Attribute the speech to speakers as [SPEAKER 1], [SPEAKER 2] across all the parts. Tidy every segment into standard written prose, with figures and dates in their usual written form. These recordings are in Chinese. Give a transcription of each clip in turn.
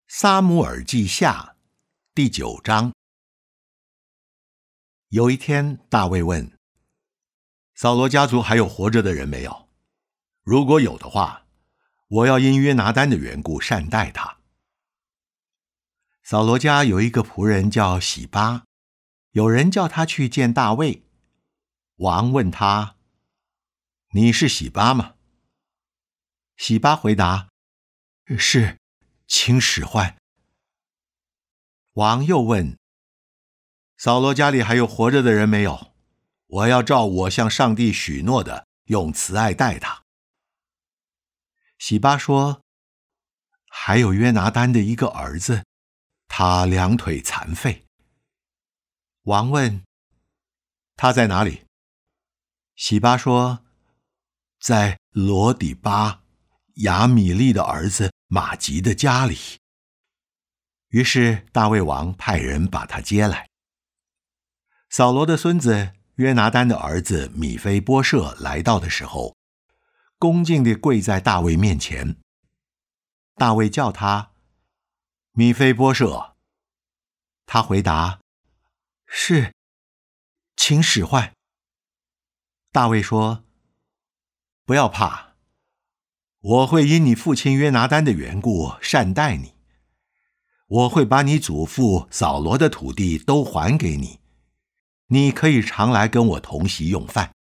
[SPEAKER 1] 撒母耳记下第9章。有一天，大卫问：扫罗家族还有活着的人没有？如果有的话，我要因约拿单的缘故善待他。扫罗家有一个仆人叫洗巴，有人叫他去见大卫。王问他：你是洗巴吗？洗巴回答：是，请使唤。王又问：扫罗家里还有活着的人没有？我要照我向上帝许诺的，用慈爱待他。洗巴说：还有约拿单的一个儿子，他2腿残废。王问：他在哪里？洗巴说：在罗底巴亚米利的儿子马吉的家里。于是大卫王派人把他接来。扫罗的孙子约拿单的儿子米非波设来到的时候，恭敬地跪在大卫面前。大卫叫他：米非波设。他回答：是，请使唤。大卫说：不要怕，我会因你父亲约拿单的缘故善待你，我会把你祖父扫罗的土地都还给你，你可以常来跟我同席用饭。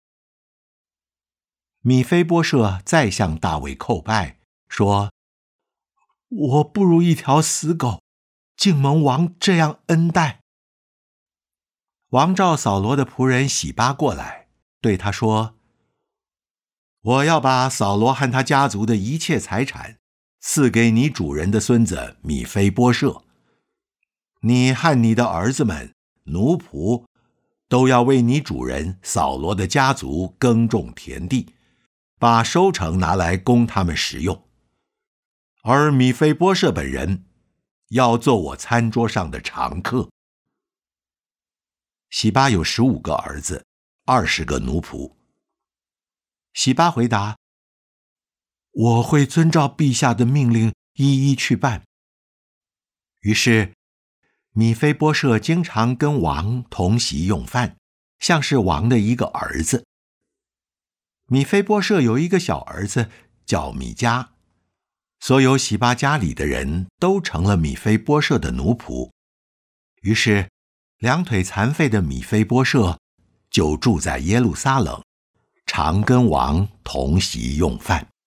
[SPEAKER 1] 米非波设再向大卫叩拜，说：我不如一条死狗，竟蒙王这样恩待。王召扫罗的仆人洗巴过来，对他说：我要把扫罗和他家族的一切财产赐给你主人的孙子米非波设，你和你的儿子们、奴仆都要为你主人扫罗的家族耕种田地，把收成拿来供他们食用。而米非波设本人要做我餐桌上的常客。洗巴有15个儿子，20个奴仆。洗巴回答：我会遵照陛下的命令一一去办。于是米非波设经常跟王同席用饭，像是王的一个儿子。米非波设有一个小儿子叫米迦，所有洗巴家里的人都成了米非波设的奴仆。于是2腿残废的米非波设就住在耶路撒冷，常跟王同席用饭。